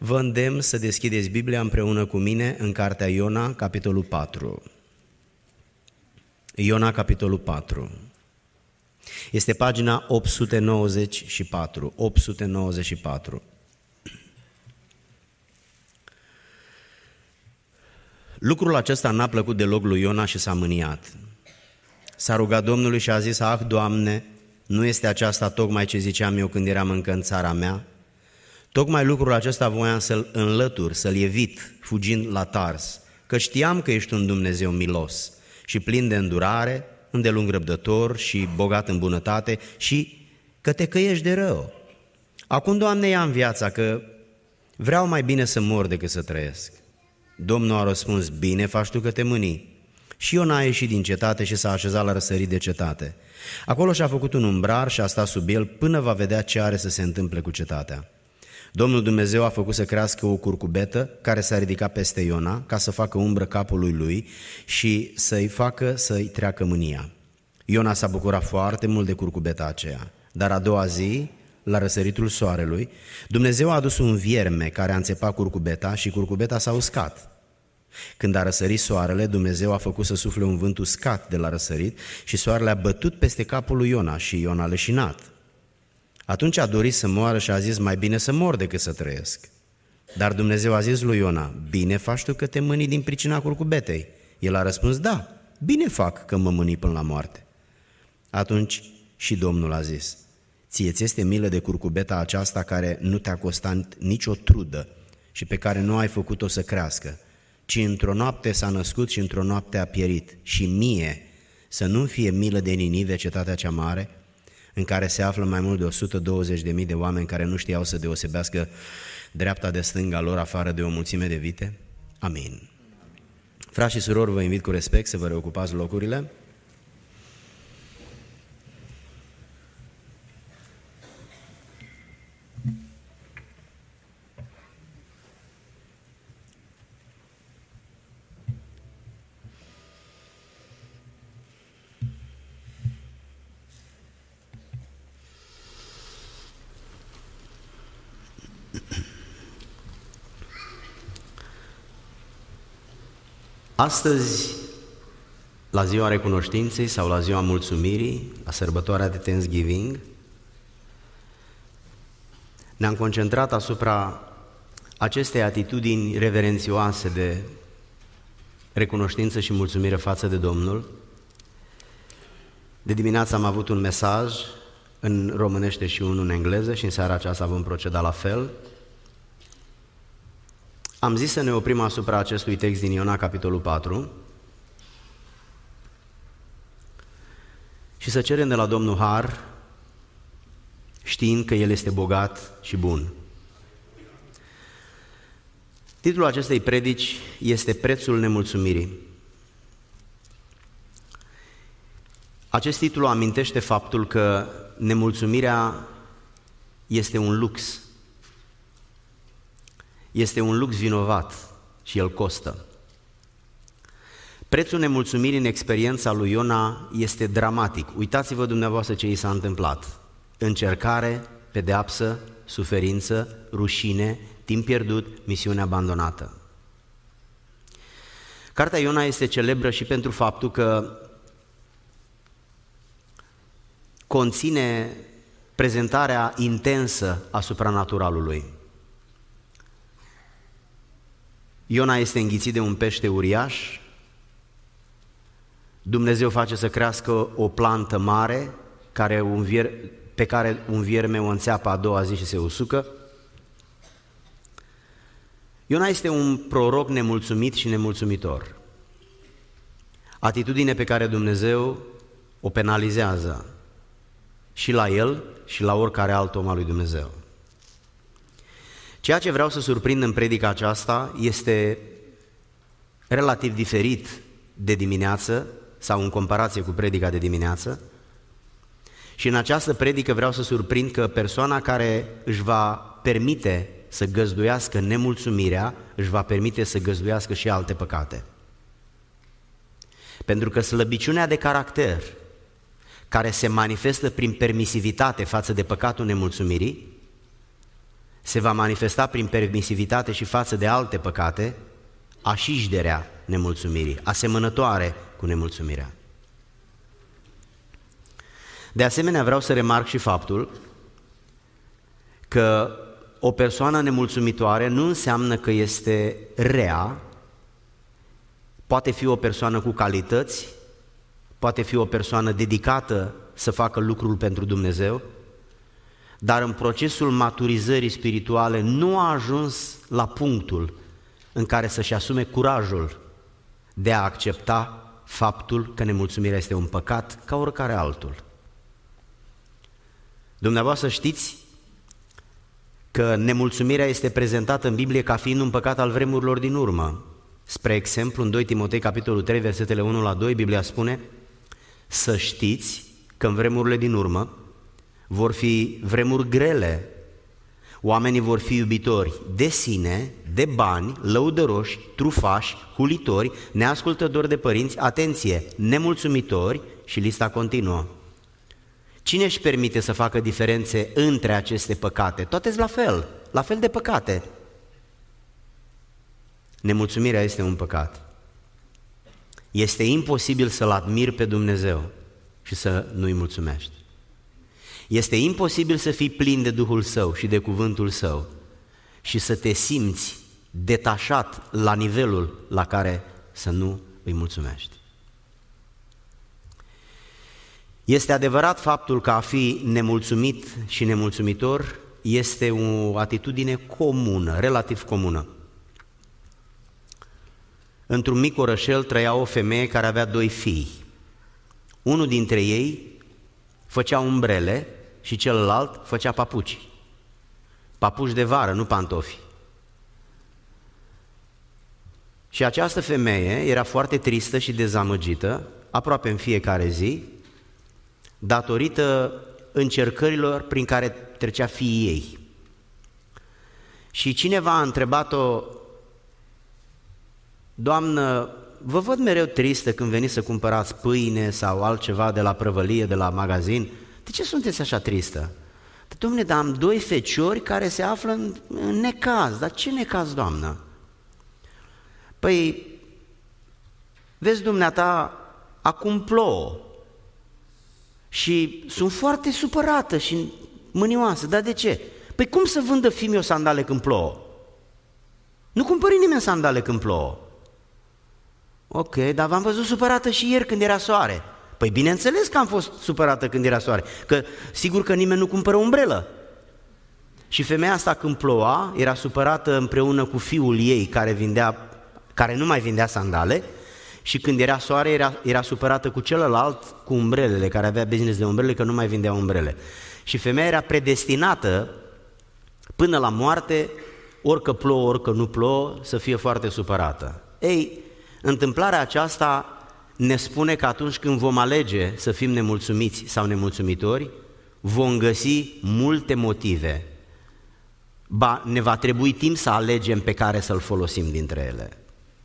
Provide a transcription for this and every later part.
Vă îndemn să deschideți Biblia împreună cu mine în cartea Iona, capitolul 4. Iona, capitolul 4. Este pagina 894. 894. Lucrul acesta n-a plăcut deloc lui Iona și s-a mâniat. S-a rugat Domnului și a zis: "Ah, Doamne, nu este aceasta tocmai ce ziceam eu când eram încă în țara mea? Tocmai lucrul acesta voiam să-l înlătur, să-l evit, fugind la Tars, că știam că ești un Dumnezeu milos și plin de îndurare, îndelung răbdător și bogat în bunătate și că te căiești de rău. Acum, Doamne, ia-mi viața, că vreau mai bine să mor decât să trăiesc." Domnul a răspuns: "Bine faci tu că te mânii." Și Iona a ieșit din cetate și s-a așezat la răsărit de cetate. Acolo și-a făcut un umbrar și a stat sub el până va vedea ce are să se întâmple cu cetatea. Domnul Dumnezeu a făcut să crească o curcubetă care s-a ridicat peste Iona ca să facă umbră capului lui și să-i facă să-i treacă mânia. Iona s-a bucurat foarte mult de curcubeta aceea, dar a doua zi, la răsăritul soarelui, Dumnezeu a adus un vierme care a înțepat curcubeta și curcubeta s-a uscat. Când a răsărit soarele, Dumnezeu a făcut să sufle un vânt uscat de la răsărit și soarele a bătut peste capul lui Iona și Iona a leșinat. Atunci a dorit să moară și a zis: "Mai bine să mor decât să trăiesc." Dar Dumnezeu a zis lui Iona: "Bine faci tu că te mâni din pricina curcubetei." El a răspuns: "Da, bine fac că mă mâni până la moarte." Atunci și Domnul a zis: "Ție ți este milă de curcubeta aceasta care nu te-a costat nicio trudă și pe care nu ai făcut-o să crească, ci într-o noapte s-a născut și într-o noapte a pierit, și mie să nu fie milă de Ninive, cetatea cea mare, în care se află mai mult de 120.000 de oameni care nu știau să deosebească dreapta de stânga lor afară de o mulțime de vite?" Amin. Frați și surori, vă invit cu respect să vă reocupați locurile. Astăzi, la ziua recunoștinței sau la ziua mulțumirii, la sărbătoarea de Thanksgiving, ne-am concentrat asupra acestei atitudini reverențioase de recunoștință și mulțumire față de Domnul. De dimineață am avut un mesaj în românește și unul în engleză și în seara aceasta vom proceda la fel. Am zis să ne oprim asupra acestui text din Iona, capitolul 4, și să cerem de la Domnul har, știind că El este bogat și bun. Titlul acestei predici este Prețul nemulțumirii. Acest titlu amintește faptul că nemulțumirea este un lux. Este un lux vinovat și el costă. Prețul nemulțumirii în experiența lui Iona este dramatic. Uitați-vă dumneavoastră ce i s-a întâmplat. Încercare, pedeapsă, suferință, rușine, timp pierdut, misiune abandonată. Cartea Iona este celebră și pentru faptul că conține prezentarea intensă a supranaturalului. Iona este înghițit de un pește uriaș, Dumnezeu face să crească o plantă mare pe care un vierme o înțeapă a doua zi și se usucă. Iona este un proroc nemulțumit și nemulțumitor. Atitudine pe care Dumnezeu o penalizează și la el și la oricare alt om al lui Dumnezeu. Ceea ce vreau să surprind în predica aceasta este relativ diferit de dimineață sau în comparație cu predica de dimineață, și în această predică vreau să surprind că persoana care își va permite să găzduiască nemulțumirea, își va permite să găzduiască și alte păcate. Pentru că slăbiciunea de caracter care se manifestă prin permisivitate față de păcatul nemulțumirii se va manifesta prin permisivitate și față de alte păcate, așișderea nemulțumirii, asemănătoare cu nemulțumirea. De asemenea, vreau să remarc și faptul că o persoană nemulțumitoare nu înseamnă că este rea, poate fi o persoană cu calități, poate fi o persoană dedicată să facă lucrul pentru Dumnezeu, dar în procesul maturizării spirituale nu a ajuns la punctul în care să-și asume curajul de a accepta faptul că nemulțumirea este un păcat ca oricare altul. Dumneavoastră știți că nemulțumirea este prezentată în Biblie ca fiind un păcat al vremurilor din urmă. Spre exemplu, în 2 Timotei, capitolul 3, versetele 1-2, Biblia spune: să știți că în vremurile din urmă vor fi vremuri grele, oamenii vor fi iubitori de sine, de bani, lăudăroși, trufași, hulitori, neascultători de părinți, atenție, nemulțumitori și lista continuă. Cine își permite să facă diferențe între aceste păcate? Toate-s la fel de păcate. Nemulțumirea este un păcat. Este imposibil să-L admiri pe Dumnezeu și să nu-i mulțumești. Este imposibil să fii plin de Duhul Său și de Cuvântul Său și să te simți detașat la nivelul la care să nu îi mulțumești. Este adevărat faptul că a fi nemulțumit și nemulțumitor este o atitudine comună, relativ comună. Într-un mic orășel trăia o femeie care avea 2 fii. Unul dintre ei făcea umbrele și celălalt făcea papuci. Papuci de vară, nu pantofi. Și această femeie era foarte tristă și dezamăgită, aproape în fiecare zi, datorită încercărilor prin care trecea fiii ei. Și cineva a întrebat-o: Doamnă, vă văd mereu tristă când veniți să cumpărați pâine sau altceva de la prăvălie, de la magazin. De ce sunteți așa tristă? Dom'le, dar am 2 feciori care se află în necaz. Dar ce necaz, Doamnă? Păi, vezi dumneata, acum plouă și sunt foarte supărată și mânioasă. Dar de ce? Păi cum să vândă fiii mei sandale când plouă? Nu cumpări nimeni sandale când plouă. Ok, dar v-am văzut supărată și ieri când era soare. Păi bineînțeles că am fost supărată când era soare, că sigur că nimeni nu cumpără umbrelă. Și femeia asta când ploua era supărată împreună cu fiul ei care nu mai vindea sandale, și când era soare era supărată cu celălalt cu umbrelele, care avea business de umbrele, că nu mai vindea umbrele. Și femeia era predestinată până la moarte, orică plouă, orică nu plouă, să fie foarte supărată. Ei, întâmplarea aceasta ne spune că atunci când vom alege să fim nemulțumiți sau nemulțumitori, vom găsi multe motive. Ba, ne va trebui timp să alegem pe care să-l folosim dintre ele.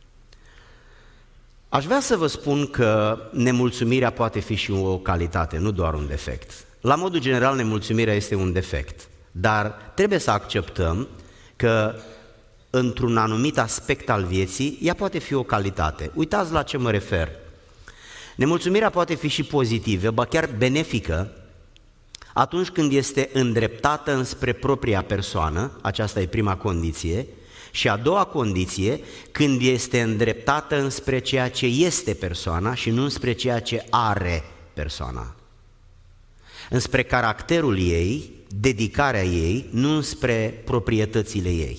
Aș vrea să vă spun că nemulțumirea poate fi și o calitate, nu doar un defect. La modul general, nemulțumirea este un defect, dar trebuie să acceptăm că într-un anumit aspect al vieții, ea poate fi o calitate. Uitați la ce mă refer. Nemulțumirea poate fi și pozitivă, ba chiar benefică, atunci când este îndreptată înspre propria persoană, aceasta e prima condiție, și a doua condiție, când este îndreptată înspre ceea ce este persoana și nu înspre ceea ce are persoana. Înspre caracterul ei, dedicarea ei, nu înspre proprietățile ei.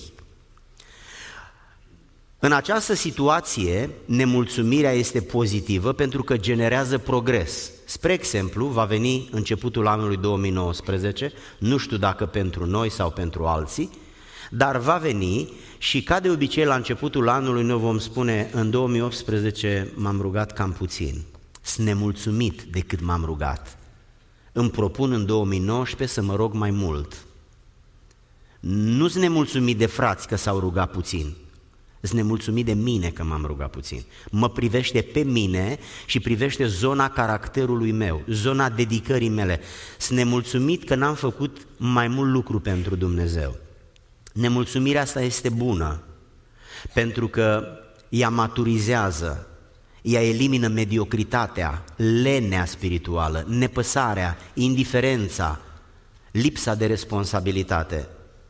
În această situație, nemulțumirea este pozitivă pentru că generează progres. Spre exemplu, va veni începutul anului 2019, nu știu dacă pentru noi sau pentru alții, dar va veni și ca de obicei la începutul anului noi vom spune: în 2018 m-am rugat cam puțin, sunt nemulțumit de cât m-am rugat, îmi propun în 2019 să mă rog mai mult. Nu sunt nemulțumit de frați că s-au rugat puțin, sunt nemulțumit de mine că m-am rugat puțin. Mă privește pe mine și privește zona caracterului meu, zona dedicării mele. Sunt nemulțumit că n-am făcut mai mult lucru pentru Dumnezeu. Nemulțumirea asta este bună, pentru că ea maturizează, ea elimină mediocritatea, lenea spirituală, nepăsarea, indiferența, lipsa de responsabilitate.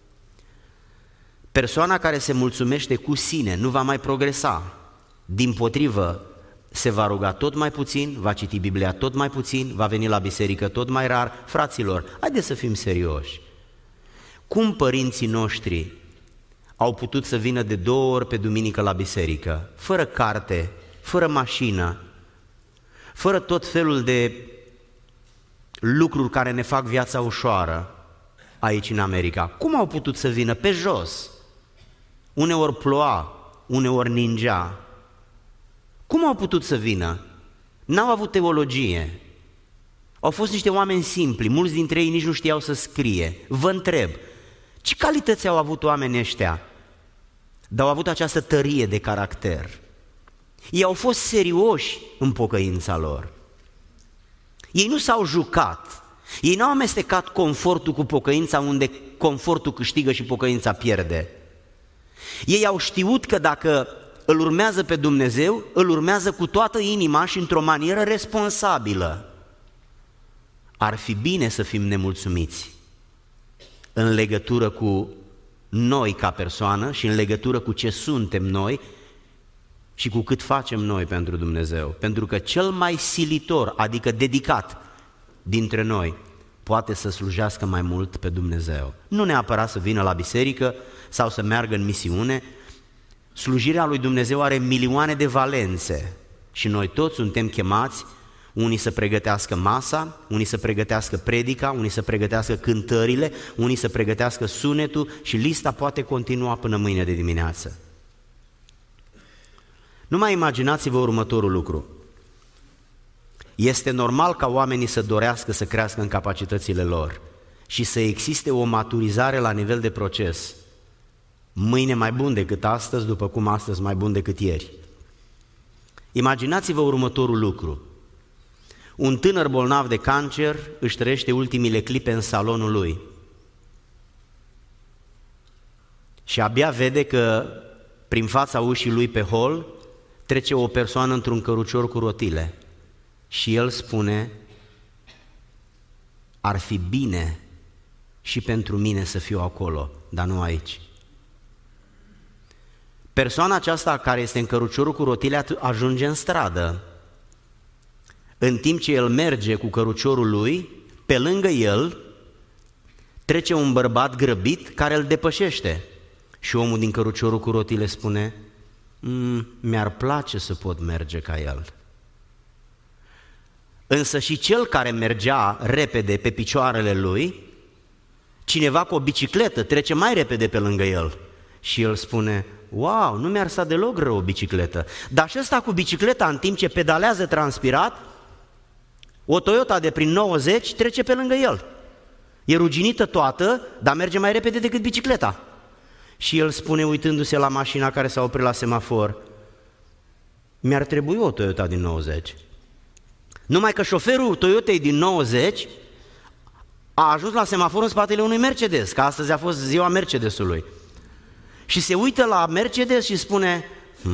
Persoana care se mulțumește cu sine nu va mai progresa, dimpotrivă, se va ruga tot mai puțin, va citi Biblia tot mai puțin, va veni la biserică tot mai rar. Fraților, haideți să fim serioși. Cum părinții noștri au putut să vină de 2 ori pe duminică la biserică, fără carte, fără mașină, fără tot felul de lucruri care ne fac viața ușoară aici în America? Cum au putut să vină pe jos? Uneori ploua, uneori ningea. Cum au putut să vină? N-au avut teologie. Au fost niște oameni simpli, mulți dintre ei nici nu știau să scrie. Vă întreb, ce calități au avut oamenii ăștia? Dar au avut această tărie de caracter. Ei au fost serioși în pocăința lor. Ei nu s-au jucat. Ei n-au amestecat confortul cu pocăința, unde confortul câștigă și pocăința pierde. Ei au știut că dacă îl urmează pe Dumnezeu, îl urmează cu toată inima și într-o manieră responsabilă. Ar fi bine să fim nemulțumiți în legătură cu noi ca persoană și în legătură cu ce suntem noi și cu cât facem noi pentru Dumnezeu. Pentru că cel mai silitor, adică dedicat dintre noi, poate să slujească mai mult pe Dumnezeu. Nu neapărat să vină la biserică sau să meargă în misiune. Slujirea lui Dumnezeu are milioane de valențe și noi toți suntem chemați, unii să pregătească masa, unii să pregătească predica, unii să pregătească cântările, unii să pregătească sunetul și lista poate continua până mâine de dimineață. Numai imaginați-vă următorul lucru. Este normal ca oamenii să dorească să crească în capacitățile lor și să existe o maturizare la nivel de proces. Mâine mai bun decât astăzi, după cum astăzi mai bun decât ieri. Imaginați-vă următorul lucru. Un tânăr bolnav de cancer își trăiește ultimile clipe în salonul lui și abia vede că prin fața ușii lui pe hol trece o persoană într-un cărucior cu rotile și el spune: ar fi bine și pentru mine să fiu acolo, dar nu aici. Persoana aceasta care este în căruciorul cu rotile ajunge în stradă. În timp ce el merge cu căruciorul lui, pe lângă el trece un bărbat grăbit care îl depășește. Și omul din căruciorul cu rotile spune: mi-ar place să pot merge ca el. Însă și cel care mergea repede pe picioarele lui, cineva cu o bicicletă trece mai repede pe lângă el și el spune: wow, nu mi-ar sta deloc rău o bicicletă. Dar și ăsta cu bicicleta, în timp ce pedalează transpirat, o Toyota de prin 90 trece pe lângă el. E ruginită toată, dar merge mai repede decât bicicleta. Și el spune, uitându-se la mașina care s-a oprit la semafor: mi-ar trebui o Toyota din 90. Numai că șoferul Toyotei din 90 a ajuns la semafor în spatele unui Mercedes, că astăzi a fost ziua Mercedesului. Și se uită la Mercedes și spune: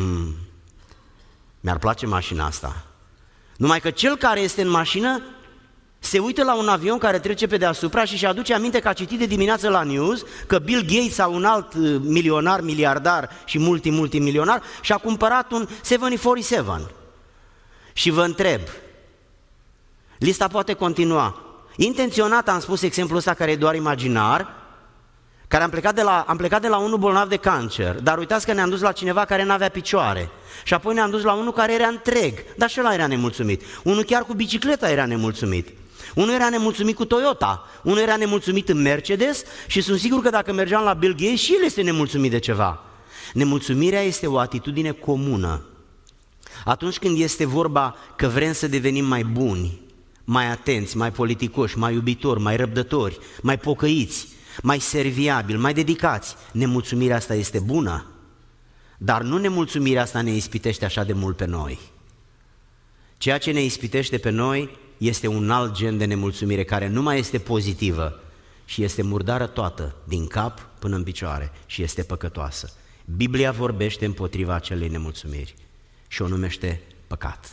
mi-ar place mașina asta. Numai că cel care este în mașină se uită la un avion care trece pe deasupra și își aduce aminte că a citit de dimineață la news că Bill Gates sau un alt milionar, miliardar și multimilionar și-a cumpărat un 747. Și vă întreb, lista poate continua. Intenționat am spus exemplul ăsta care e doar imaginar, care am plecat de la unul bolnav de cancer, dar uitați că ne-am dus la cineva care n-avea picioare și apoi ne-am dus la unul care era întreg, dar și ăla era nemulțumit. Unul chiar cu bicicleta era nemulțumit. Unul era nemulțumit cu Toyota, unul era nemulțumit în Mercedes și sunt sigur că dacă mergeam la Bill Gates și el este nemulțumit de ceva. Nemulțumirea este o atitudine comună. Atunci când este vorba că vrem să devenim mai buni, mai atenți, mai politicoși, mai iubitori, mai răbdători, mai pocăiți, mai serviabili, mai dedicați, nemulțumirea asta este bună, dar nu nemulțumirea asta ne ispitește așa de mult pe noi. Ceea ce ne ispitește pe noi este un alt gen de nemulțumire care nu mai este pozitivă, și este murdară toată, din cap până în picioare, și este păcătoasă. Biblia vorbește împotriva acelei nemulțumiri și o numește păcat.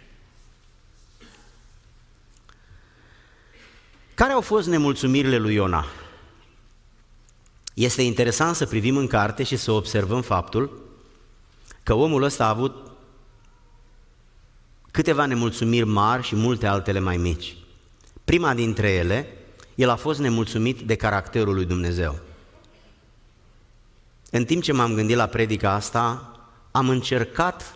Care au fost nemulțumirile lui Iona? Este interesant să privim în carte și să observăm faptul că omul ăsta a avut câteva nemulțumiri mari și multe altele mai mici. Prima dintre ele, el a fost nemulțumit de caracterul lui Dumnezeu. În timp ce m-am gândit la predica asta, am încercat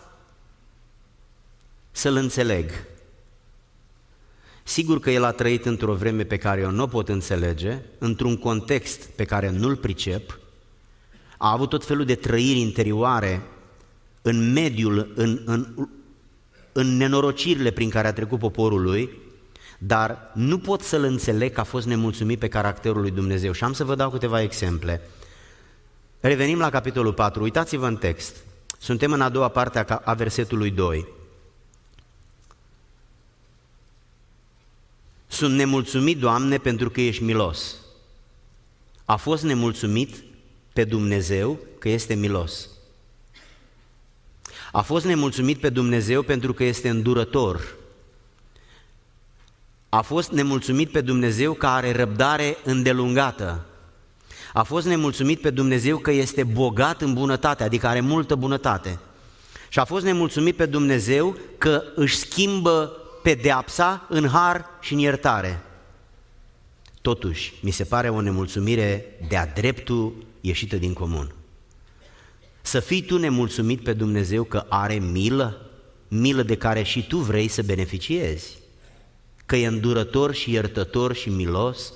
să-l înțeleg. Sigur că el a trăit într-o vreme pe care eu nu o pot înțelege, într-un context pe care nu-l pricep, a avut tot felul de trăiri interioare în mediul, în nenorocirile prin care a trecut poporul lui, dar nu pot să-l înțeleg că a fost nemulțumit pe caracterul lui Dumnezeu. Și am să vă dau câteva exemple. Revenim la capitolul 4, uitați-vă în text. Suntem în a doua parte a versetului 2. Sunt nemulțumit, Doamne, pentru că ești milos. A fost nemulțumit pe Dumnezeu că este milos. A fost nemulțumit pe Dumnezeu pentru că este îndurător. A fost nemulțumit pe Dumnezeu că are răbdare îndelungată. A fost nemulțumit pe Dumnezeu că este bogat în bunătate, adică are multă bunătate. Și a fost nemulțumit pe Dumnezeu că își schimbă pedeapsa în har și în iertare. Totuși, mi se pare o nemulțumire de-a dreptul ieșită din comun. Să fii tu nemulțumit pe Dumnezeu că are milă, milă de care și tu vrei să beneficiezi, că e îndurător și iertător și milos.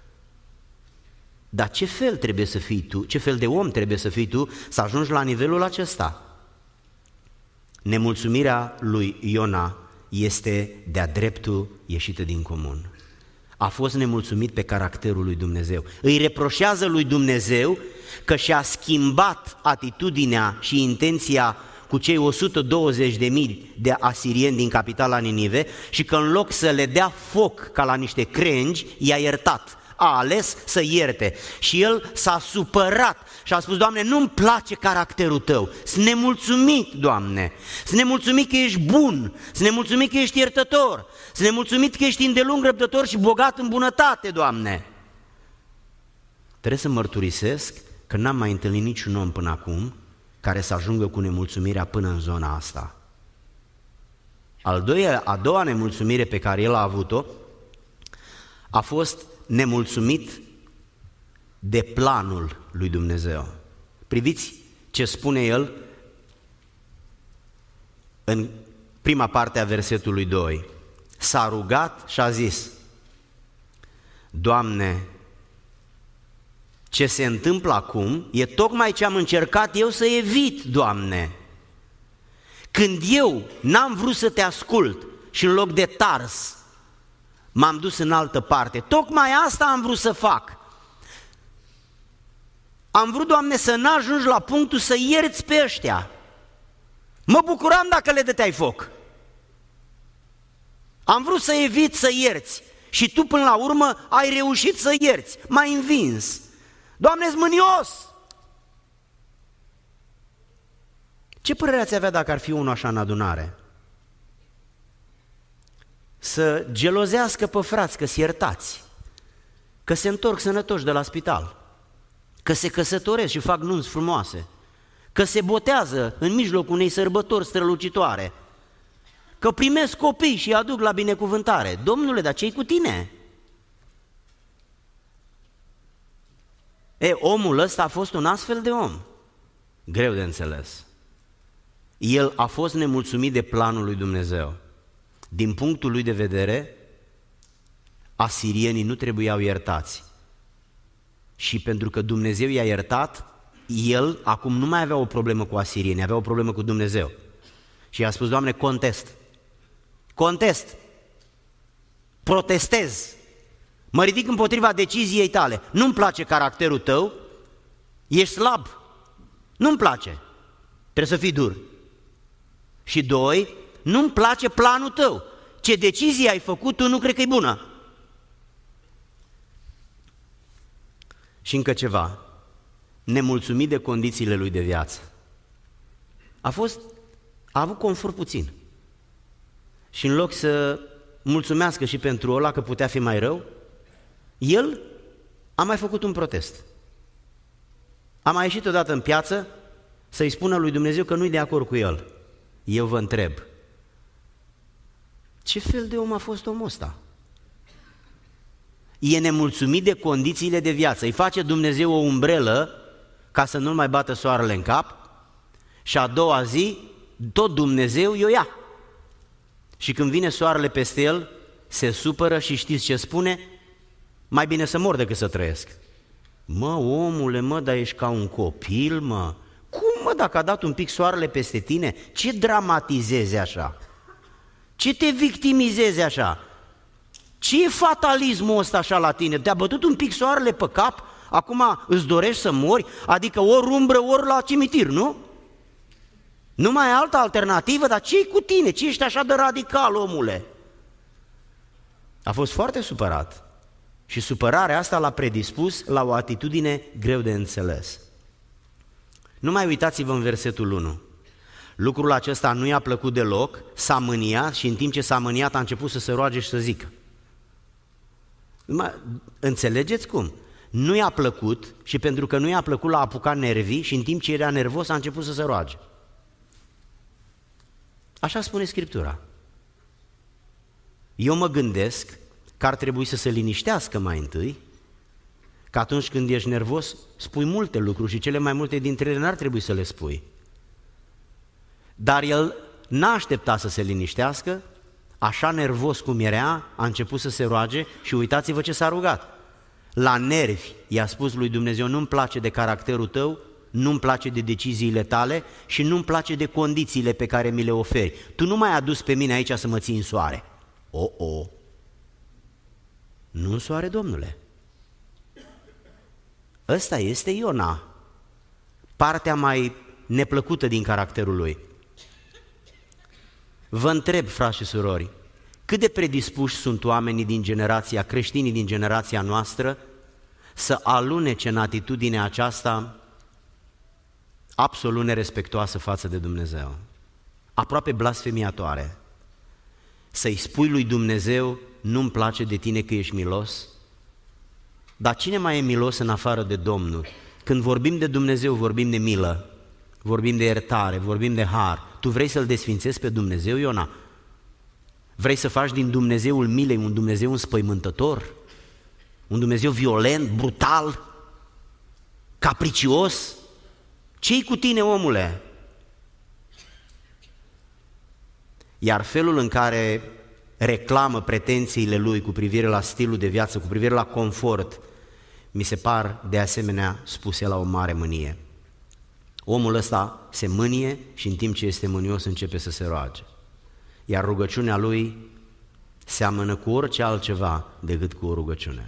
Dar ce fel trebuie să fii tu, ce fel de om trebuie să fii tu să ajungi la nivelul acesta? Nemulțumirea lui Iona este de-a dreptul ieșită din comun. A fost nemulțumit pe caracterul lui Dumnezeu. Îi reproșează lui Dumnezeu că și-a schimbat atitudinea și intenția cu cei 120.000 de asirieni din capitala Ninive și că în loc să le dea foc ca la niște crengi, i-a iertat. A ales să ierte și el s-a supărat și a spus: Doamne, nu-mi place caracterul Tău, sunt nemulțumit, Doamne, sunt nemulțumit că ești bun, sunt nemulțumit că ești iertător, sunt nemulțumit că ești îndelung răbdător și bogat în bunătate, Doamne. Trebuie să mărturisesc că n-am mai întâlnit niciun om până acum care să ajungă cu nemulțumirea până în zona asta. A doua nemulțumire pe care el a avut-o a fost nemulțumit de planul lui Dumnezeu. Priviți ce spune el în prima parte a versetului 2. S-a rugat și a zis: Doamne, ce se întâmplă acum e tocmai ce am încercat eu să evit, Doamne. Când eu n-am vrut să te ascult și în loc de Tars m-am dus în altă parte, tocmai asta am vrut să fac. Am vrut, Doamne, să n-ajungi la punctul să ierți pe ăștia. Mă bucuram dacă le dăteai foc. Am vrut să evit să ierți și tu până la urmă ai reușit să ierți, m-ai învins. Doamne-s mânios! Ce părere ați avea dacă ar fi unul așa în adunare? Să gelozească pe frați că-s iertați, că se întorc sănătoși de la spital, că se căsătoresc și fac nunți frumoase, că se botează în mijlocul unei sărbători strălucitoare, că primesc copii și îi aduc la binecuvântare. Domnule, dar ce-i cu tine? Omul ăsta a fost un astfel de om, greu de înțeles. El a fost nemulțumit de planul lui Dumnezeu. Din punctul lui de vedere, asirienii nu trebuiau iertați. Și pentru că Dumnezeu i-a iertat, el acum nu mai avea o problemă cu asirienii, avea o problemă cu Dumnezeu. Și i-a spus: Doamne, contest, protestez, mă ridic împotriva deciziei tale, nu-mi place caracterul tău, ești slab, nu-mi place, trebuie să fii dur. Și doi, nu-mi place planul tău, ce decizie ai făcut tu nu cred că e bună. Și încă ceva, nemulțumit de condițiile lui de viață. A avut confort puțin. Și în loc să mulțumească și pentru ăla că putea fi mai rău, el a mai făcut un protest. A mai ieșit odată în piață să-i spună lui Dumnezeu că nu-i de acord cu el. Eu vă întreb, ce fel de om a fost omul ăsta? E nemulțumit de condițiile de viață, îi face Dumnezeu o umbrelă ca să nu-l mai bată soarele în cap și a doua zi tot Dumnezeu i-o ia. Și când vine soarele peste el, se supără și știți ce spune? Mai bine să mor decât să trăiesc. Mă, omule, mă, dar ești ca un copil, mă. Cum, mă, dacă a dat un pic soarele peste tine? Ce dramatizezi așa? Ce te victimizezi așa? Ce e fatalismul ăsta așa la tine? Te-a bătut un pic soarele pe cap? Acum îți dorești să mori? Adică ori umbră, ori la cimitir, nu? Nu mai ai altă alternativă? Dar ce-i cu tine? Ce ești așa de radical, omule? A fost foarte supărat. Și supărarea asta l-a predispus la o atitudine greu de înțeles. Nu mai uitați-vă în versetul 1. Lucrul acesta nu i-a plăcut deloc, s-a mâniat și în timp ce s-a mâniat a început să se roage și să zică. Înțelegeți cum? Nu i-a plăcut și pentru că nu i-a plăcut l-a apucat nervii și în timp ce era nervos a început să se roage. Așa spune Scriptura. Eu mă gândesc că ar trebui să se liniștească mai întâi, că atunci când ești nervos spui multe lucruri și cele mai multe dintre ele n-ar trebui să le spui. Dar el n-a așteptat să se liniștească, așa nervos cum era, a început să se roage și uitați-vă ce s-a rugat. La nervi i-a spus lui Dumnezeu, nu-mi place de caracterul tău, nu-mi place de deciziile tale și nu-mi place de condițiile pe care mi le oferi. Tu nu m-ai adus pe mine aici să mă ții în soare. Nu în soare, Domnule. Ăsta este Iona, partea mai neplăcută din caracterul lui. Vă întreb, frați și surori, cât de predispuși sunt oamenii din generația, creștinii din generația noastră, să alunece în atitudinea aceasta absolut nerespectoasă față de Dumnezeu, aproape blasfemiatoare. Să-i spui lui Dumnezeu, nu-mi place de tine că ești milos? Dar cine mai e milos în afară de Domnul? Când vorbim de Dumnezeu, vorbim de milă, vorbim de iertare, vorbim de har. Tu vrei să-L desfințezi pe Dumnezeu, Iona? Vrei să faci din Dumnezeul milei un Dumnezeu înspăimântător? Un Dumnezeu violent, brutal, capricios? Ce-i cu tine, omule? Iar felul în care reclamă pretențiile lui cu privire la stilul de viață, cu privire la confort, mi se par de asemenea spuse la o mare mânie. Omul ăsta se mânie și în timp ce este mânios începe să se roage. Iar rugăciunea lui seamănă cu orice altceva decât cu o rugăciune.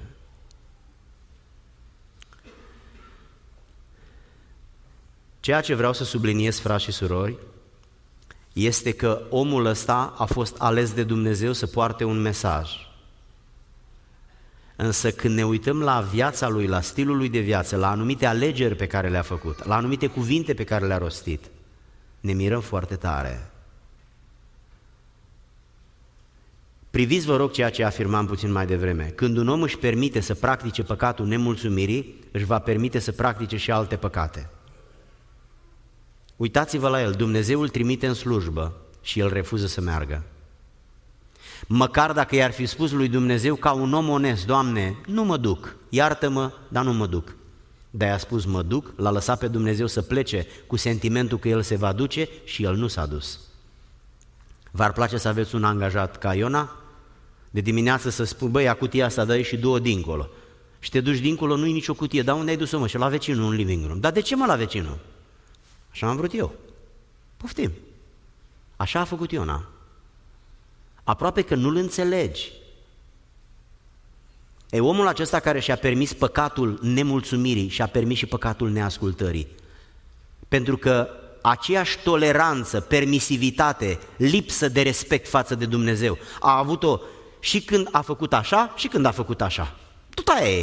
Ceea ce vreau să subliniez, frați și surori, este că omul ăsta a fost ales de Dumnezeu să poarte un mesaj. Însă când ne uităm la viața lui, la stilul lui de viață, la anumite alegeri pe care le-a făcut, la anumite cuvinte pe care le-a rostit, ne mirăm foarte tare. Priviți, vă rog, ceea ce afirmam puțin mai devreme. Când un om își permite să practice păcatul nemulțumirii, își va permite să practice și alte păcate. Uitați-vă la el, Dumnezeu îl trimite în slujbă și el refuză să meargă. Măcar dacă i-ar fi spus lui Dumnezeu ca un om onest, Doamne, nu mă duc, iartă-mă, dar nu mă duc. Dar i-a spus mă duc, l-a lăsat pe Dumnezeu să plece cu sentimentul că el se va duce și el nu s-a dus. V-ar place să aveți un angajat ca Iona? De dimineață să spui, băi, ia cutia asta, dă-i și două dincolo. Și te duci dincolo, nu-i nicio cutie, dar unde ai dus-o, mă? Și la vecinul în living room. Dar de ce, mă, la vecinul? Așa am vrut eu. Poftim. Așa a făcut Iona. Aproape că nu-l înțelegi. E omul acesta care și-a permis păcatul nemulțumirii și-a permis și păcatul neascultării. Pentru că aceeași toleranță, permisivitate, lipsă de respect față de Dumnezeu a avut-o și când a făcut așa și când a făcut așa. Tot aia e.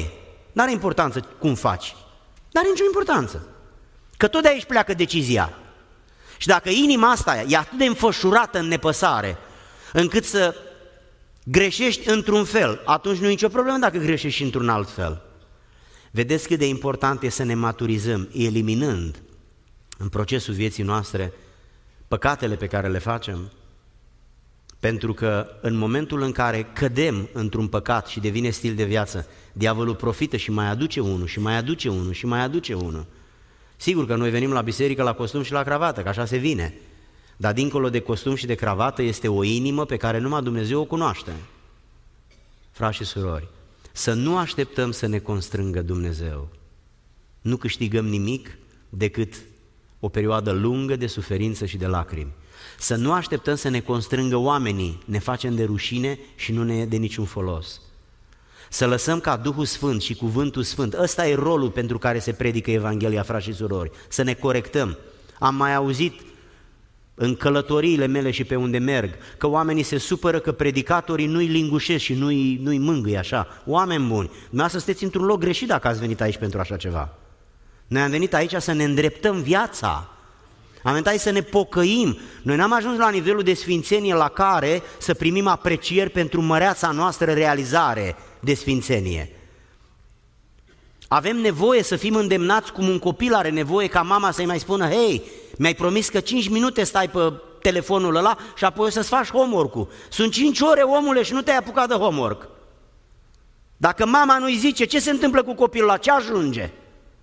N-are importanță cum faci. N-are nicio importanță. Că tot de aici pleacă decizia. Și dacă inima asta e atât de înfășurată în nepăsare, încât să greșești într-un fel, atunci nu e nicio problemă dacă greșești și într-un alt fel. Vedeți cât de important e să ne maturizăm, eliminând în procesul vieții noastre păcatele pe care le facem, pentru că în momentul în care cădem într-un păcat și devine stil de viață, diavolul profită și mai aduce unul, și mai aduce unul, și mai aduce unul. Sigur că noi venim la biserică la costum și la cravată, că așa se vine, dar dincolo de costum și de cravată este o inimă pe care numai Dumnezeu o cunoaște. Frați și surori, să nu așteptăm să ne constrângă Dumnezeu. Nu câștigăm nimic decât o perioadă lungă de suferință și de lacrimi. Să nu așteptăm să ne constrângă oamenii, ne facem de rușine și nu ne e de niciun folos. Să lăsăm ca Duhul Sfânt și Cuvântul Sfânt, ăsta e rolul pentru care se predică Evanghelia, frați și surori, să ne corectăm. Am mai auzit în călătoriile mele și pe unde merg că oamenii se supără că predicatorii nu-i lingușesc și nu-i mângâie așa. Oameni buni, dumneavoastră sunteți într-un loc greșit dacă ați venit aici pentru așa ceva. Noi am venit aici să ne îndreptăm viața, am venit aici să ne pocăim. Noi n-am ajuns la nivelul de sfințenie la care să primim aprecieri pentru măreața noastră realizare de sfințenie. Avem nevoie să fim îndemnați cum un copil are nevoie ca mama să-i mai spună: hei, mi-ai promis că 5 minute stai pe telefonul ăla și apoi o să-ți faci homework-ul. Sunt 5 ore, omule, și nu te-ai apucat de homework. Dacă mama nu-i zice, ce se întâmplă cu copilul ăla? Ce ajunge?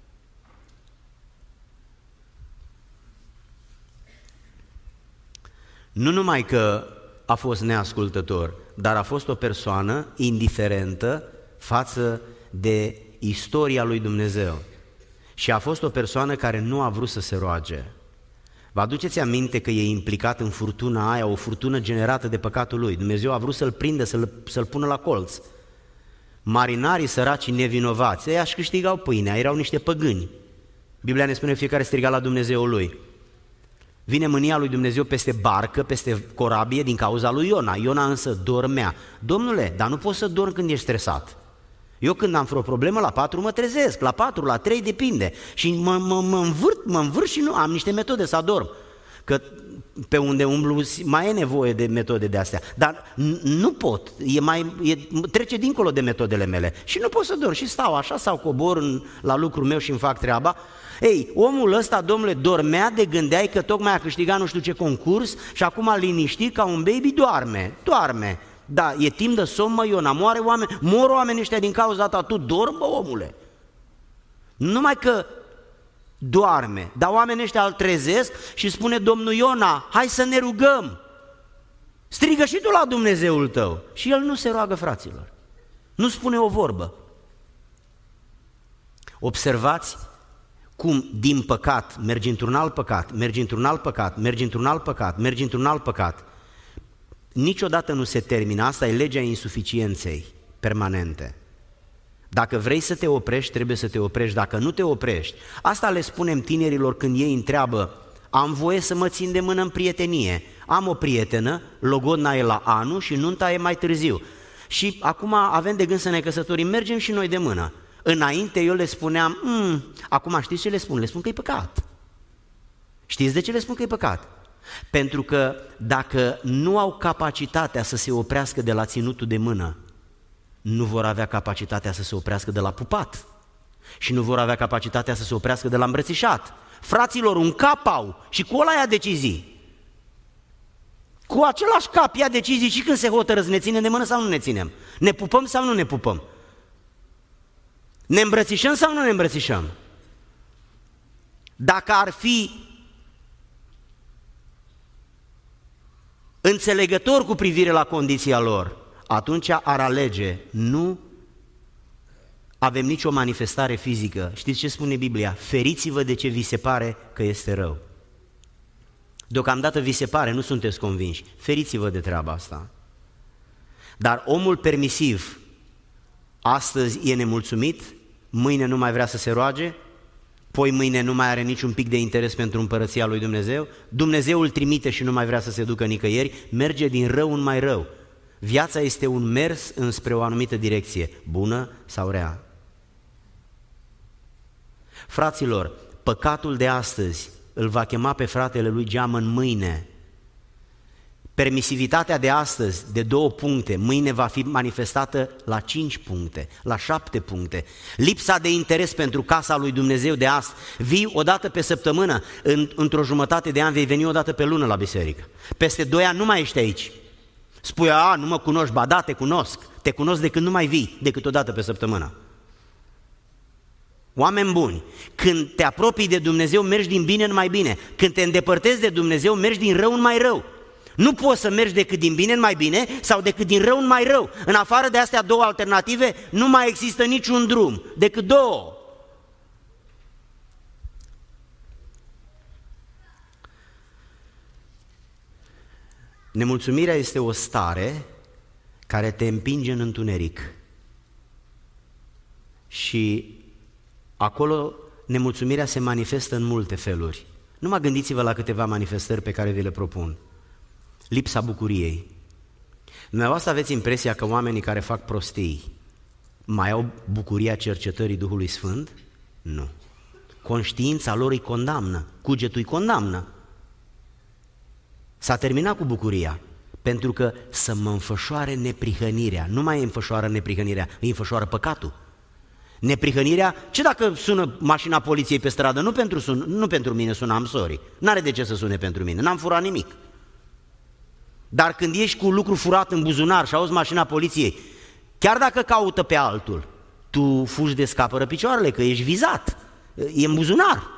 Nu numai că a fost neascultător, dar a fost o persoană indiferentă față de istoria lui Dumnezeu. Și a fost o persoană care nu a vrut să se roage. Vă aduceți aminte că e implicat în furtuna aia, o furtună generată de păcatul lui. Dumnezeu a vrut să-l prindă, să-l pună la colț. Marinarii săraci nevinovați, ei își câștigau pâinea, erau niște păgâni. Biblia ne spune că fiecare striga la Dumnezeul lui. Vine mânia lui Dumnezeu peste barcă, peste corabie din cauza lui Iona. Iona însă dormea. Domnule, dar nu poți să dormi când ești stresat. Eu când am vreo problemă, la 4 mă trezesc, la 4, la 3, depinde. Și mă învârt și nu am niște metode să adorm. Că pe unde umblu mai e nevoie de metode de astea. Dar nu pot, trece dincolo de metodele mele. Și nu pot să dorm și stau așa sau cobor la lucrul meu și îmi fac treaba. Ei, omul ăsta, domnule, dormea de gândeai că tocmai a câștigat nu știu ce concurs și acum liniștit ca un baby doarme. Da, e timp de somn, mă, Iona, mor oamenii ăștia din cauza ta, tu dormi, bă, omule. Numai că doarme, dar oamenii ăștia îl trezesc și spune: domnul Iona, hai să ne rugăm. Strigă și tu la Dumnezeul tău. Și el nu se roagă, fraților. Nu spune o vorbă. Observați cum din păcat mergi într-un alt păcat, mergi într-un alt păcat, mergi într-un alt păcat, mergi într-un alt păcat. Niciodată nu se termină, asta e legea insuficienței permanente. Dacă vrei să te oprești, trebuie să te oprești, dacă nu te oprești. Asta le spunem tinerilor când ei întreabă: am voie să mă țin de mână în prietenie? Am o prietenă, logodna e la anul și nunta e mai târziu. Și acum avem de gând să ne căsătorim, mergem și noi de mână. Înainte eu le spuneam, acum știți ce le spun? Le spun că e păcat. Știți de ce le spun că e păcat? Pentru că dacă nu au capacitatea să se oprească de la ținutul de mână, nu vor avea capacitatea să se oprească de la pupat și nu vor avea capacitatea să se oprească de la îmbrățișat. Fraților, un cap au și cu ăla ia decizii. Cu același cap ia decizii și când se hotără să ne ținem de mână sau nu ne ținem. Ne pupăm sau nu ne pupăm. Ne îmbrățișăm sau nu ne îmbrățișăm? Dacă ar fi înțelegător cu privire la condiția lor, atunci ar alege: nu avem nicio manifestare fizică. Știți ce spune Biblia? Feriți-vă de ce vi se pare că este rău. Deocamdată vi se pare, nu sunteți convinși. Feriți-vă de treaba asta. Dar omul permisiv astăzi e nemulțumit, mâine nu mai vrea să se roage, poi mâine nu mai are niciun pic de interes pentru împărăția lui Dumnezeu, Dumnezeu îl trimite și nu mai vrea să se ducă nicăieri, merge din rău în mai rău. Viața este un mers înspre o anumită direcție, bună sau rea. Fraților, păcatul de astăzi îl va chema pe fratele lui geamăn mâine. Permisivitatea de astăzi, de 2 puncte, mâine va fi manifestată la 5 puncte, la 7 puncte. Lipsa de interes pentru casa lui Dumnezeu de astăzi, vii o dată pe săptămână, într-o jumătate de an vei veni o dată pe lună la biserică. Peste 2 ani nu mai ești aici. Spui, nu mă cunoști, ba da, te cunosc de când nu mai vii, decât o dată pe săptămână. Oameni buni, când te apropii de Dumnezeu, mergi din bine în mai bine. Când te îndepărtezi de Dumnezeu, mergi din rău în mai rău. Nu poți să mergi decât din bine în mai bine sau decât din rău în mai rău. În afară de astea 2 alternative, nu mai există niciun drum, decât 2. Nemulțumirea este o stare care te împinge în întuneric. Și acolo nemulțumirea se manifestă în multe feluri. Numai gândiți-vă la câteva manifestări pe care vi le propun. Lipsa bucuriei. Dumneavoastră aveți impresia că oamenii care fac prostii mai au bucuria cercetării Duhului Sfânt? Nu. Conștiința lor îi condamnă, cugetul îi condamnă. S-a terminat cu bucuria, pentru că să mă înfășoare neprihănirea. Nu mai înfășoară neprihănirea, îi înfășoară păcatul. Neprihănirea, ce dacă sună mașina poliției pe stradă? Nu pentru mine sună, am sorry. N-are de ce să sune pentru mine, n-am furat nimic. Dar când ești cu lucru furat în buzunar și auzi mașina poliției, chiar dacă caută pe altul, tu fugi de scapără picioarele, că ești vizat, e în buzunar.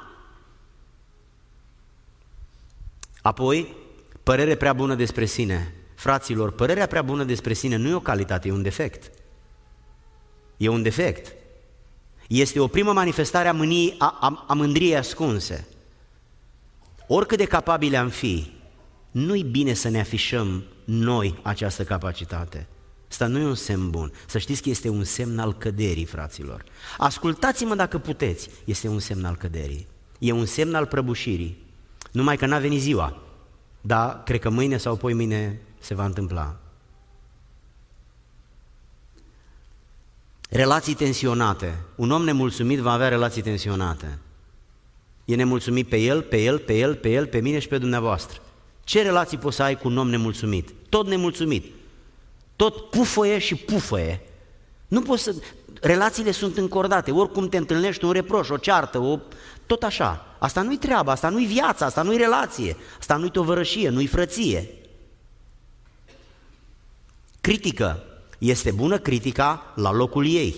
Apoi, părere prea bună despre sine. Fraților, părerea prea bună despre sine nu e o calitate, e un defect. E un defect. Este o primă manifestare a mâniei, a mândriei ascunse. Oricât de capabili am fi, nu-i bine să ne afișăm noi această capacitate. Asta nu e un semn bun. Să știți că este un semn al căderii, fraților. Ascultați-mă dacă puteți, este un semn al căderii. E un semn al prăbușirii. Numai că n-a venit ziua, dar cred că mâine sau poimâine se va întâmpla. Relații tensionate. Un om nemulțumit va avea relații tensionate. E nemulțumit pe el, pe mine și pe dumneavoastră. Ce relații poți să ai cu un om nemulțumit? Tot nemulțumit. Tot pufăie și pufăie. Nu poți să... Relațiile sunt încordate. Oricum te întâlnești, un reproș, o ceartă, tot așa. Asta nu-i treaba, asta nu-i viața, asta nu-i relație, asta nu-i tovărășie, nu-i frăție. Critică. Este bună critica la locul ei.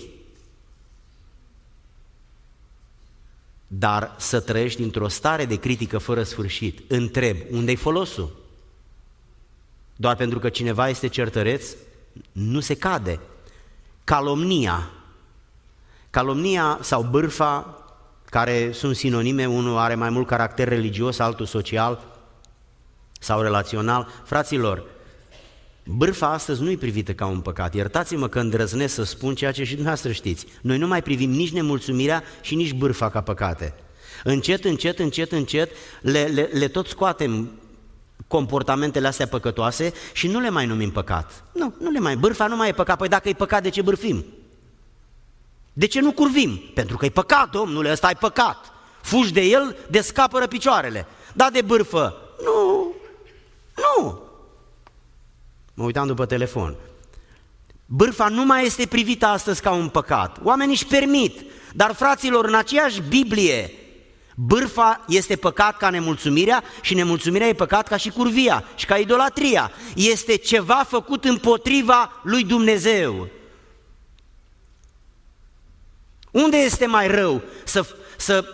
Dar să trăiești într-o stare de critică fără sfârșit. Întreb, unde-i folosul? Doar pentru că cineva este certăreț? Nu se cade. Calomnia. Calomnia sau bârfa, care sunt sinonime, unul are mai mult caracter religios, altul social sau relațional. Fraților, bârfa astăzi nu-i privită ca un păcat. Iertați-mă că îndrăznesc să spun ceea ce și dumneavoastră știți. Noi nu mai privim nici nemulțumirea și nici bârfa ca păcate. Încet, le tot scoatem comportamentele astea păcătoase și nu le mai numim păcat. Nu le mai. Bârfa nu mai e păcat. Păi dacă e păcat, de ce bârfim? De ce nu curvim? Pentru că e păcat, domnule, ăsta e păcat. Fugi de el, descapără picioarele. Dar de bârfă, nu. Mă uitam după telefon. Bârfa nu mai este privită astăzi ca un păcat. Oamenii își permit, dar fraților, în aceeași Biblie, bârfa este păcat ca nemulțumirea și nemulțumirea e păcat ca și curvia și ca idolatria. Este ceva făcut împotriva lui Dumnezeu. Unde este mai rău să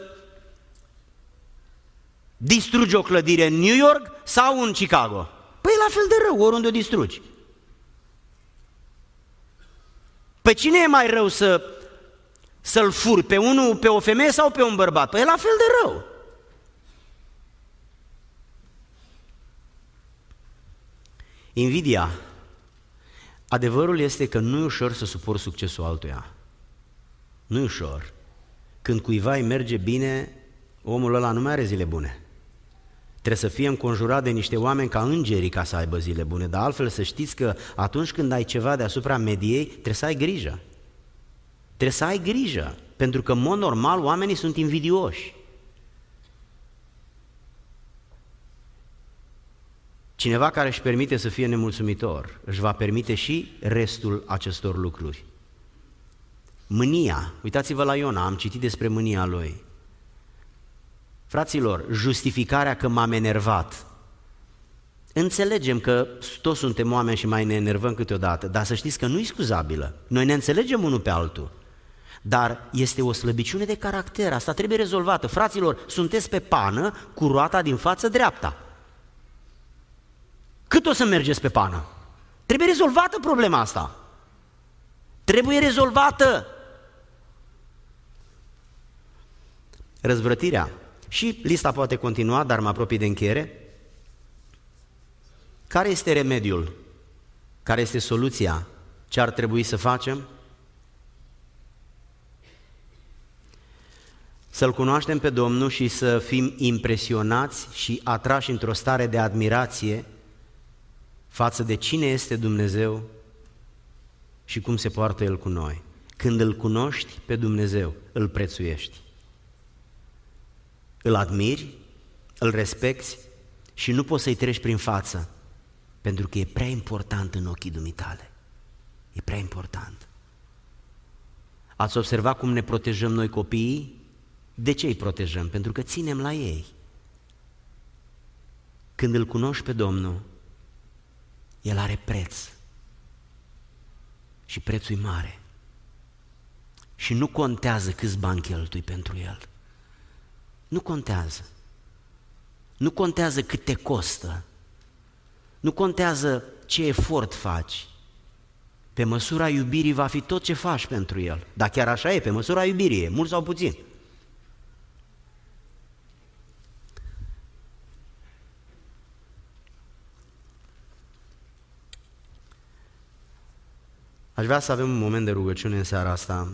distrugi o clădire, în New York sau în Chicago? Păi e la fel de rău, oriunde o distrugi. Pe cine e mai rău să-l furi? Pe o femeie sau pe un bărbat? Păi e la fel de rău. Invidia. Adevărul este că nu e ușor să suporți succesul altuia. Nu e ușor. Când cuiva îi merge bine, omul ăla nu mai are zile bune. Trebuie să fie înconjurat de niște oameni ca îngerii ca să aibă zile bune, dar altfel să știți că atunci când ai ceva deasupra mediei, trebuie să ai grijă. Trebuie să ai grijă. Pentru că, în mod normal, oamenii sunt invidioși. Cineva care își permite să fie nemulțumitor, își va permite și restul acestor lucruri. Mânia, uitați-vă la Iona, am citit despre mânia lui. Fraților, justificarea că m-am enervat. Înțelegem că toți suntem oameni și mai ne enervăm câteodată, dar să știți că nu e scuzabilă. Noi ne înțelegem unul pe altul, dar este o slăbiciune de caracter, asta trebuie rezolvată. Fraților, sunteți pe pană cu roata din față dreapta. Cât o să mergeți pe pană? Trebuie rezolvată problema asta. Trebuie rezolvată. Răzvrătirea. Și lista poate continua, dar mă apropii de încheiere. Care este remediul? Care este soluția? Ce ar trebui să facem? Să-L cunoaștem pe Domnul și să fim impresionați și atrași într-o stare de admirație față de cine este Dumnezeu și cum se poartă El cu noi. Când îl cunoști pe Dumnezeu, îl prețuiești. Îl admiri, îl respecti și nu poți să-i treci prin față, pentru că e prea important în ochii dumitale. E prea important. Ați observat cum ne protejăm noi copiii? De ce îi protejăm? Pentru că ținem la ei. Când îl cunoști pe Domnul, El are preț. Și prețul e mare. Și nu contează câți bani cheltui pentru El. Nu contează. Nu contează cât te costă. Nu contează ce efort faci. Pe măsura iubirii va fi tot ce faci pentru El. Dar chiar așa e, pe măsura iubirii e, mult sau puțin. Aș vrea să avem un moment de rugăciune în seara asta.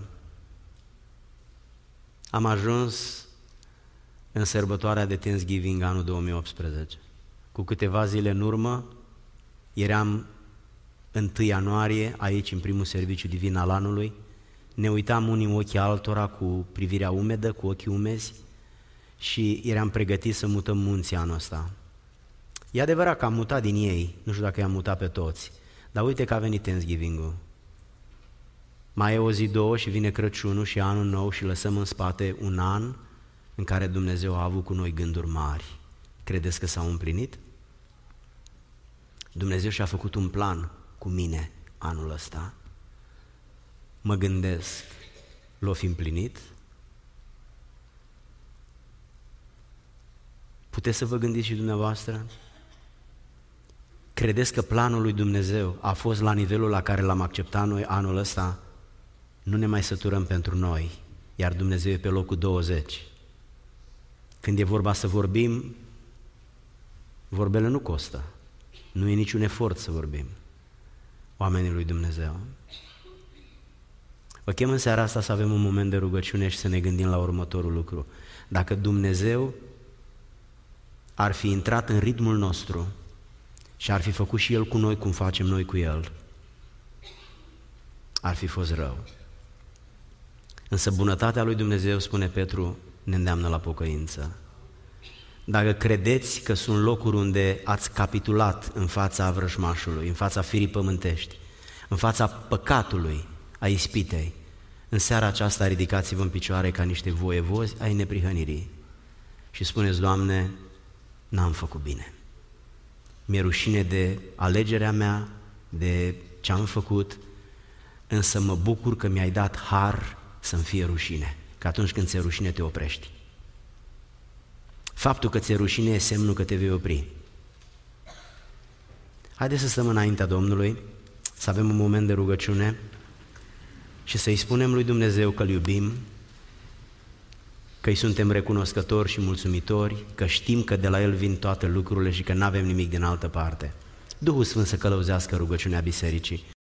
Am ajuns în sărbătoarea de Thanksgiving anul 2018. Cu câteva zile în urmă, eram 1 ianuarie aici în primul serviciu divin al anului, ne uitam unii în ochii altora cu privirea umedă, cu ochii umezi și eram pregătiți să mutăm munții anul ăsta. E adevărat că am mutat din ei, nu știu dacă i-am mutat pe toți, dar uite că a venit Thanksgiving-ul. Mai e o zi, două și vine Crăciunul și anul nou și lăsăm în spate un an în care Dumnezeu a avut cu noi gânduri mari. Credeți că s-au împlinit? Dumnezeu și-a făcut un plan cu mine anul ăsta. Mă gândesc, l-o fi împlinit? Puteți să vă gândiți și dumneavoastră? Credeți că planul lui Dumnezeu a fost la nivelul la care l-am acceptat noi anul ăsta? Nu ne mai săturăm pentru noi, iar Dumnezeu e pe locul 20. Când e vorba să vorbim, vorbele nu costă. Nu e niciun efort să vorbim. Oamenii lui Dumnezeu. Vă chem în seara asta să avem un moment de rugăciune și să ne gândim la următorul lucru. Dacă Dumnezeu ar fi intrat în ritmul nostru și ar fi făcut și El cu noi cum facem noi cu El, ar fi fost rău. Însă bunătatea lui Dumnezeu, spune Petru, ne îndeamnă la pocăință. Dacă credeți că sunt locuri unde ați capitulat în fața vrăjmașului, în fața firii pământești, în fața păcatului, a ispitei, în seara aceasta ridicați-vă în picioare ca niște voievozi ai neprihănirii și spuneți: Doamne, n-am făcut bine. Mi-e rușine de alegerea mea, de ce am făcut, însă mă bucur că mi-ai dat har să-mi fie rușine, că atunci când ți-e rușine te oprești. Faptul că ți-e rușine e semnul că te vei opri. Haideți să stăm înaintea Domnului, să avem un moment de rugăciune și să-i spunem lui Dumnezeu că îl iubim, că îi suntem recunoscători și mulțumitori, că știm că de la El vin toate lucrurile și că nu avem nimic din altă parte. Duhul Sfânt să călăuzească rugăciunea bisericii.